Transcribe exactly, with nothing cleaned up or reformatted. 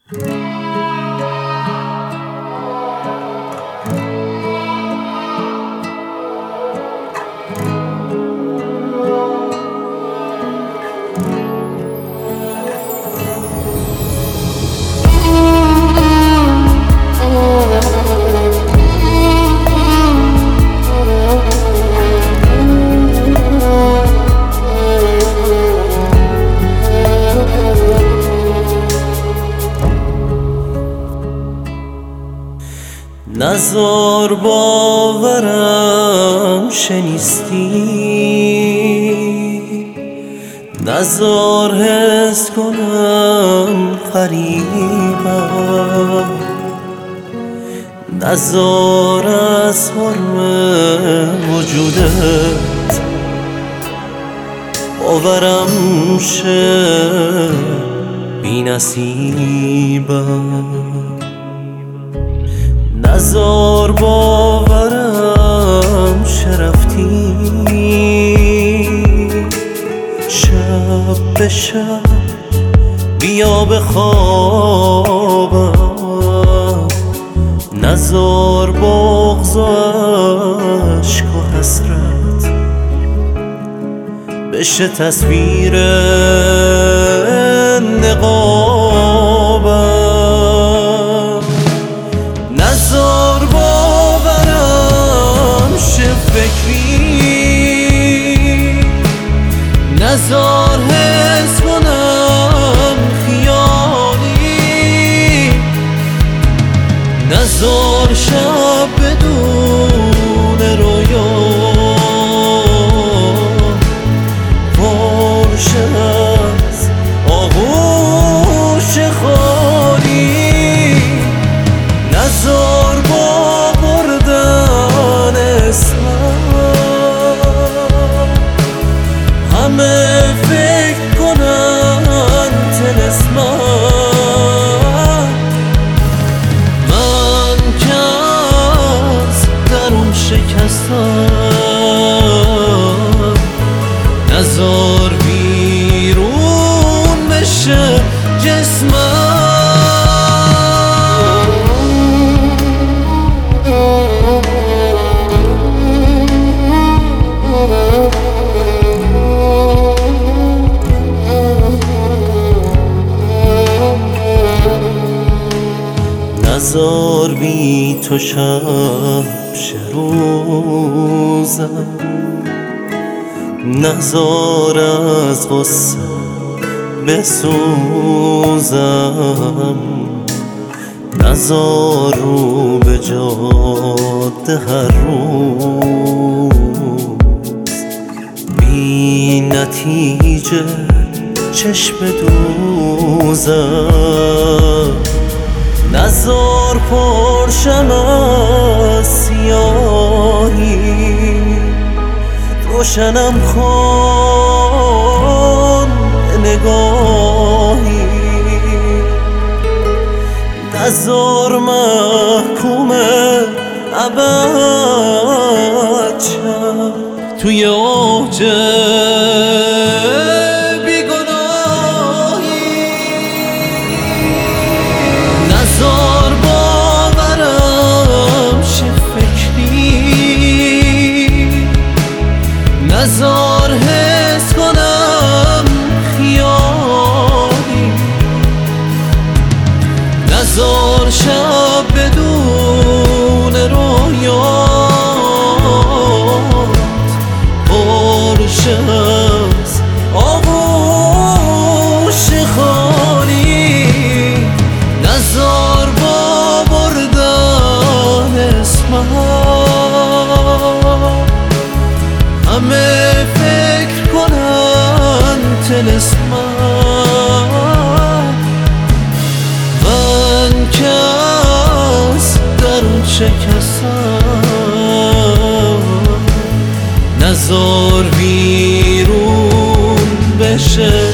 نزار باورم شنیستی، نزار حس کنم غریبم، نزار از حرم وجودت باورم شه بی نصیبم. نزار باورم شرفتی، شب به شب بیا به خوابم. نزار بغض و عشق و حسرت بشه تصویر نقابم. نزار باورم شه فکری، نزار حس کنم خیالی، نزار شب بدون رویا پرشه از آغوش خالی. نزار با بردن اسمم همه فکر کنن طلسمم. من که از درون شکستم، نزار بیرون بشه جسمم. نزار بی تو شب شه روزم، نزار از غصه بسوزم، نزار رو به جاده هر روز بی نتیجه چشم دوزم. نزار پرشم از سیاهی، روشنم کن نگاهی. نزار محکوم ابد شم توی اوج نزار باورم شه فکری، نزار حس کنم خیالی، نزار شب بدون رویات پرشه از آغوش خالی. نزار با بردن اسمم همه فکر کنن طلسمم. من که از درون شکستم، نزار بیرون بشه